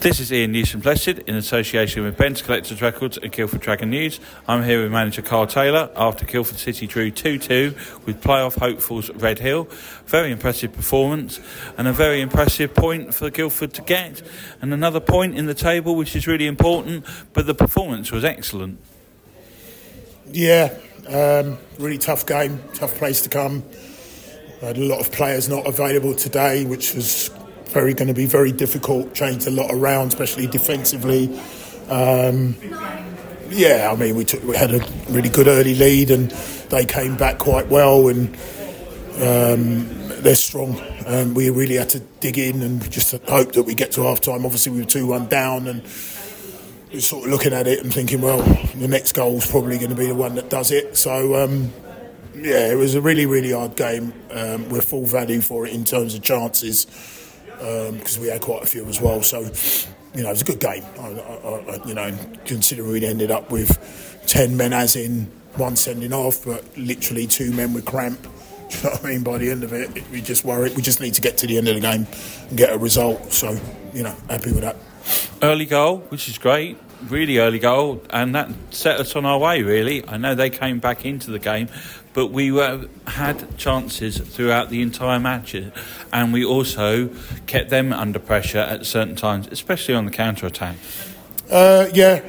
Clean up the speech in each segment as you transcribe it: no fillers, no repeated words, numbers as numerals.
This is Ian Newson-Blessed in association with Ben's Collectors Records and Guildford Dragon News. I'm here with manager Carl Taylor after Guildford City drew 2-2 with playoff hopefuls Red Hill. Very impressive performance and a very impressive point for Guildford to get. And another point in the table, which is really important, but the performance was excellent. Yeah, really tough game, tough place to come. We had a lot of players not available today, which was going to be very difficult. Changed a lot around, especially defensively. We had a really good early lead, and they came back quite well. And they're strong. We really had to dig in and just hope that we get to half time. Obviously, we were 2-1 down, and we're sort of looking at it and thinking, well, the next goal is probably going to be the one that does it. So, it was a really, really hard game. We're full value for it in terms of chances. Because we had quite a few as well, so it was a good game. Considering we ended up with 10 men, as in one sending off, but literally 2 men with cramp. Do you know what I mean? By the end of it, we just worried. We just need to get to the end of the game and get a result. So, happy with that. Early goal, which is great. Really early goal, and that set us on our way, really. I know they came back into the game, but we had chances throughout the entire match, and we also kept them under pressure at certain times, especially on the counter-attack. Well,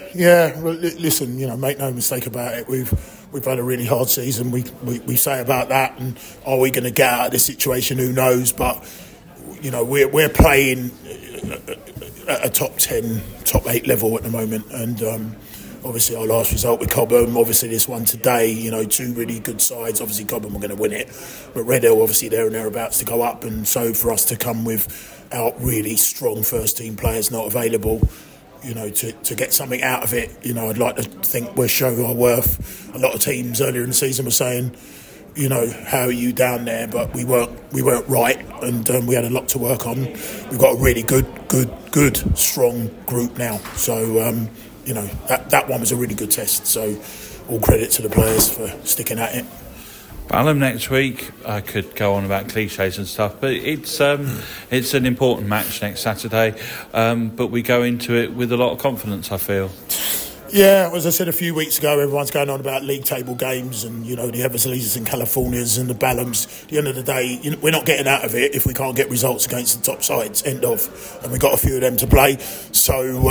listen, make no mistake about it. We've had a really hard season. We say about that, and are we going to get out of this situation? Who knows? But we're playing at a top 10, top 8 level at the moment, and obviously our last result with Cobham, obviously this one today, 2 really good sides. Obviously Cobham were going to win it, but Red Hill obviously there and thereabouts to go up, and so for us to come without really strong first team players not available, to get something out of it, I'd like to think we're showing our worth. A lot of teams earlier in the season were saying, how are you down there? But we weren't right, and we had a lot to work on. We've got a really good, strong group now. So, that one was a really good test. So, all credit to the players for sticking at it. Balham next week. I could go on about cliches and stuff, but it's an important match next Saturday. But we go into it with a lot of confidence, I feel. Yeah, as I said a few weeks ago, everyone's going on about league table games and, the Eversleys and Californias and the Balhams. At the end of the day, we're not getting out of it if we can't get results against the top sides, end of. And we've got a few of them to play. So,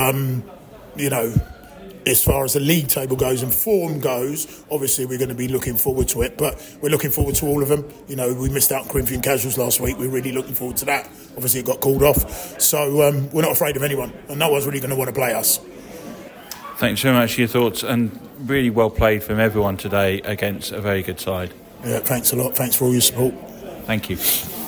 as far as the league table goes and form goes, obviously we're going to be looking forward to it. But we're looking forward to all of them. We missed out on Corinthian Casuals last week. We're really looking forward to that. Obviously it got called off. So we're not afraid of anyone. And no one's really going to want to play us. Thanks very much for your thoughts, and really well played from everyone today against a very good side. Yeah, thanks a lot. Thanks for all your support. Thank you.